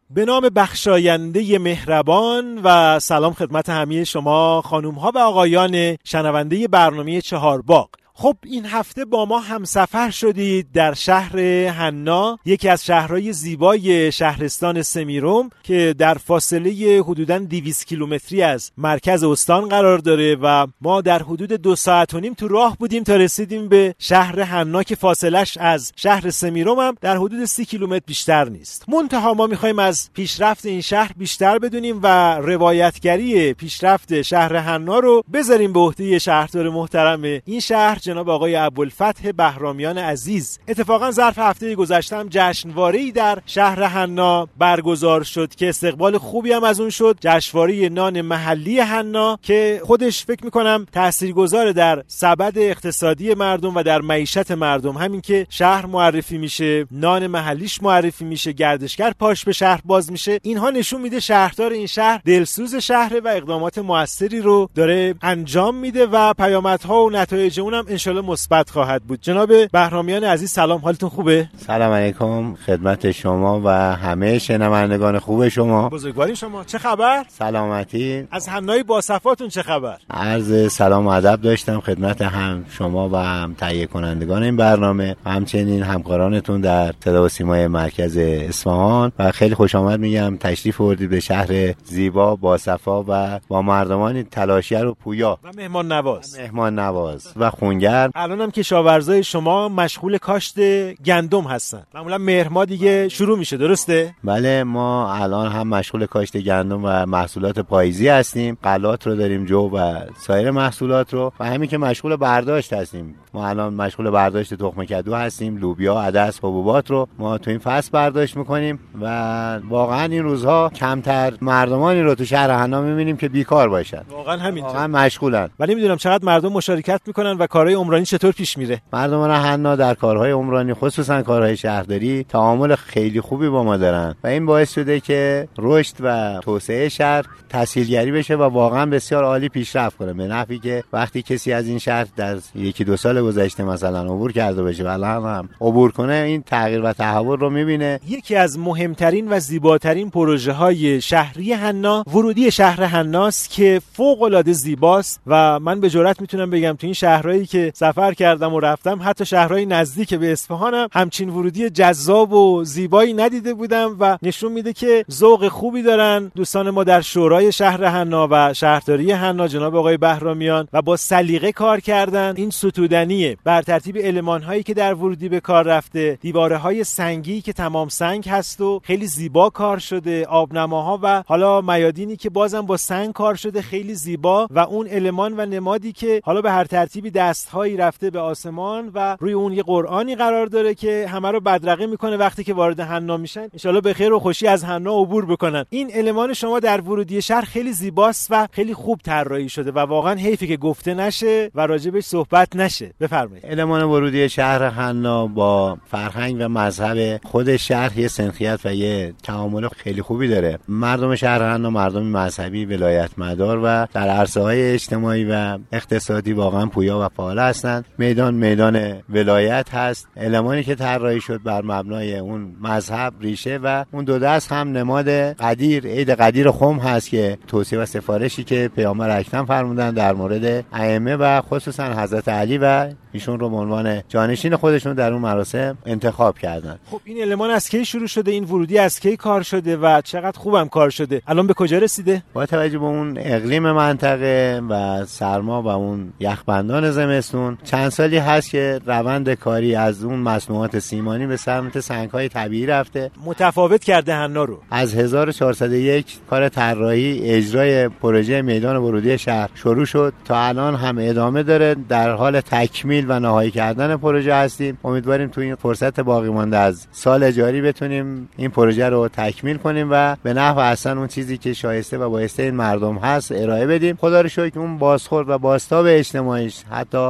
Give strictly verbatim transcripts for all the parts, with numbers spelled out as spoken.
به نام بخشاینده مهربان و سلام خدمت همه شما خانوم ها و آقایان شنونده برنامه چهارباغ. خب این هفته با ما همسفر شدید در شهر حنا، یکی از شهرهای زیبای شهرستان سمیرم که در فاصله حدوداً دویست کیلومتری از مرکز استان قرار داره و ما در حدود دو ساعت و نیم تو راه بودیم تا رسیدیم به شهر حنا که فاصلش از شهر سمیرم هم در حدود سی کیلومتر بیشتر نیست. منتها ما میخوایم از پیشرفت این شهر بیشتر بدونیم و روایتگری پیشرفت شهر حنا رو بذاریم به عهده شهردار محترم این شهر جناب آقای ابوالفتح بهرامیان عزیز. اتفاقا ظرف هفته گذشته هم جشنواره‌ای در شهر حنا برگزار شد که استقبال خوبی هم از اون شد. جشنواره نان محلی حنا که خودش فکر میکنم تاثیرگذار در سبد اقتصادی مردم و در معیشت مردم، همین که شهر معرفی میشه، نان محلیش معرفی میشه، گردشگر پاش به شهر باز میشه، اینها نشون میده شهردار این شهر دلسوز شهر و اقدامات موثری رو داره انجام میده و پیامدها و نتایج اونم انشالله مثبت خواهد بود. جناب بهرامیان عزیز سلام، حالتون خوبه؟ سلام علیکم خدمت شما و همه شنوندگان خوب شما. بزرگوارین شما، چه خبر؟ سلامتی. از حنای باصفاتون چه خبر؟ عرض سلام و ادب داشتم خدمت هم شما و هم تهیه کنندگان این برنامه و همچنین همکارانتون در صدا و سیمای مرکز اصفهان و خیلی خوش آمد میگم تشریف آوردید به شهر زیبا باصفا و با مردمان تلاشگر و پویا و مهمان نواز و مهمان نواز و خونگرم. الان هم کشاورزای شما مشغول کاشت گندم هستن، معمولا مهر ماه دیگه شروع میشه، درسته؟ بله، ما الان هم مشغول کاشت گندم و محصولات پاییزی هستیم، غلات رو داریم، جو و سایر محصولات رو، و همین که مشغول برداشت هستیم. ما الان مشغول برداشت تخم کدو هستیم، لوبیا، عدس، حبوبات رو ما تو این فصل برداشت میکنیم و واقعا این روزها کمتر مردمانی رو تو شهر حنا میبینیم که بیکار باشن. واقعا همینطور، واقعا مشغولن. ولی میدونم چقدر مردم مشارکت میکنن و کارهای عمرانی چطور پیش میره. مردمان حنا در کارهای عمرانی خصوصا کارهای شهرداری تعامل خیلی خوبی با ما دارن و این باعث شده که رشد و توسعه شهر تسهیلگری بشه و واقعا بسیار عالی پیشرفت کنه، به نحوی که وقتی کسی از این شهر در یکی دو سال گذشته مثلا عبور کرده باشه و الان هم عبور کنه، این تغییر و تحول رو میبینه. یکی از مهمترین و زیباترین پروژه های شهری حنا ورودی شهر حناست که فوق العاده زیباست و من به جرئت میتونم بگم تو این شهرهایی که سفر کردم و رفتم، حتی شهرهای نزدیک به اصفهانم، همچین ورودی جذاب و زیبایی ندیده بودم و نشون میده که ذوق خوبی دارن دوستان ما در شورای شهر حنا و شهرداری حنا جناب آقای بهرامیان و با سلیقه کار کردن. این ستودنیه بر ترتیب المان‌هایی که در ورودی به کار رفته، دیواره‌های سنگی که تمام سنگ هست و خیلی زیبا کار شده، آبنماها و حالا میادینی که بازم با سنگ کار شده خیلی زیبا، و اون المان و نمادی که حالا به هر ترتیبی دست‌هایی رفته به آسمان و روی اون یه قرآنی قرار داره که همه رو بدرقه میکنه وقتی که وارد حنا میشن، ان شاءالله به خیر و خوشی از حنا عبور بکنن. این المان شما در ورودی شهر خیلی زیباست و خیلی خوب طراحی شده و واقعا حیفه که گفته نشه و راجبش صحبت نشه. بفرمایید. المان ورودی شهر حنا با فرهنگ و مذهب خود شهر یه سنخیت و یه تعامل خیلی خوبی داره. مردم شهر حنا مردم مذهبی، ولایت مدار و در عرصه‌های اجتماعی و اقتصادی واقعا پویا و فعال هستند. میدان میدان ولایت هست. المانی که طراحی شد بر مبنای اون مذهب ریشه و اون دو دست هم نماد قدیر، عید قدیر خم هست که توصیه و سفارشی که پیامبر اکرم فرمودن در مورد ائمه و خصوصا حضرت علی و ایشون رو به عنوان جانشین خودشون در اون مراسم انتخاب کردن. خب این المان از کی شروع شده؟ این ورودی از کی کار شده و چقدر خوبم کار شده؟ الان به کجا رسیده؟ با توجه به اون اقلیم منطقه و سرما و اون یخبندان زمستون چند سالی هست که روند کاری از اون مصنوعات سیمانی به سمت سنگ‌های طبیعی رفته. متفاوت کرده حنا رو. از هزار و چهارصد و یک کار طراحی اجرای پروژه میدان ورودی شهر شروع شد تا الان هم ادامه داره. در حال تکمیل و نهایی کردن پروژه هستیم. امیدواریم تو این فرصت باقی مانده از سال جاری بتونیم این پروژه رو تکمیل کنیم و به نحو احسن اون چیزی که شایسته و بایسته این مردم هست ارائه بدیم. خدا رو شکر اون بازخورد و بازتاب اجتماعیش حتی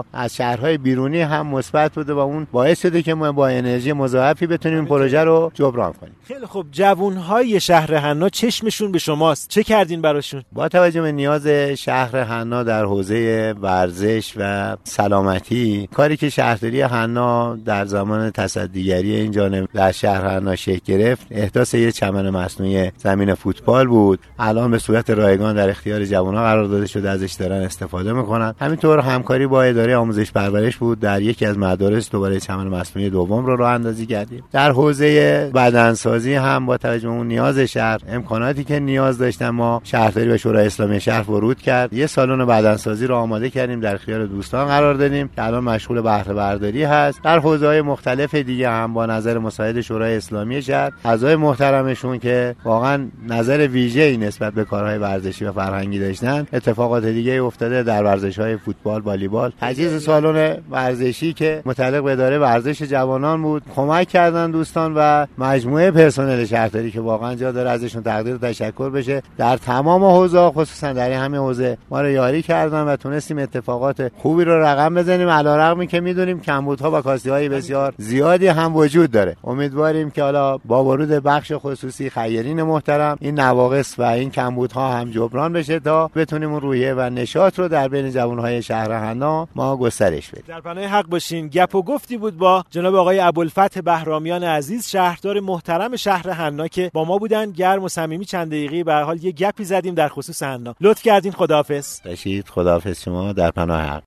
از شهرهای بیرونی هم مثبت بوده و اون باعث شده که ما با انرژی مضاعفی بتونیم این پروژه رو جبران کنیم. خیلی خوب، جوانهای شهر حنا چشمشون به شماست، چه کردین براشون؟ با توجه به نیاز شهر حنا در حوزه ورزش و سلامتی، کاری که شهرداری حنا در زمان تصدیگری این جانب در شهر حنا شکل گرفت، احداث یک چمن مصنوعی زمین فوتبال بود. الان به صورت رایگان در اختیار جوانان قرار داده شده، ازش دارن استفاده میکنن. همینطور همکاری با اداره آموزش پرورش بود، در یکی از مدارس دوباره چمن مصنوعی دوم رو راه اندازی کردیم. در حوزه بدنسازی هم با توجه به اون نیاز شهر، امکاناتی که نیاز داشتن، ما شهرداری و شورای اسلامی شهر ورود کرد، یه سالن بدنسازی رو آماده کردیم، در اختیار دوستان قرار دادیم که الان مشغول بهره برداری هست. در حوزه‌های مختلف دیگه هم با نظر مساعد شورای اسلامی شهر، اعضای محترمشون که واقعا نظر ویژه‌ای نسبت به کارهای ورزشی و فرهنگی داشتن، اتفاقات دیگه افتاده در ورزش‌های فوتبال، والیبال. تجهیز سالن ورزشی که متعلق به اداره ورزش جوانان بود کمک کردن دوستان و مجموعه پرسنل شهرداری که واقعا جا داره ازشون تقدیر و تشکر بشه. در تمام حوزه‌ها خصوصا در همین حوزه ما رو یاری کردن و تونستیم اتفاقات خوبی رو رقم بزنیم، علیرغم اینکه میدونیم کمبودها و کاستی‌های بسیار زیادی هم وجود داره. امیدواریم که حالا با ورود بخش خصوصی خیرین محترم این نواقص و این کمبودها هم جبران بشه تا بتونیم اون روحیه و نشاط رو در بین جوان‌های شهر حنا ما گسترش بدیم. در پناه حق باشین. گپ و گفتی بود با جناب آقای ابوالفتح بهرامیان عزیز، شهردار محترم شهر حنا که با ما بودن، گرم و صمیمی چند دقیقه به هر حال یه گپی زدیم در خصوص حنا. لطف کردین. خداحافظ. باشید. خداحافظ شما. در پناه حق.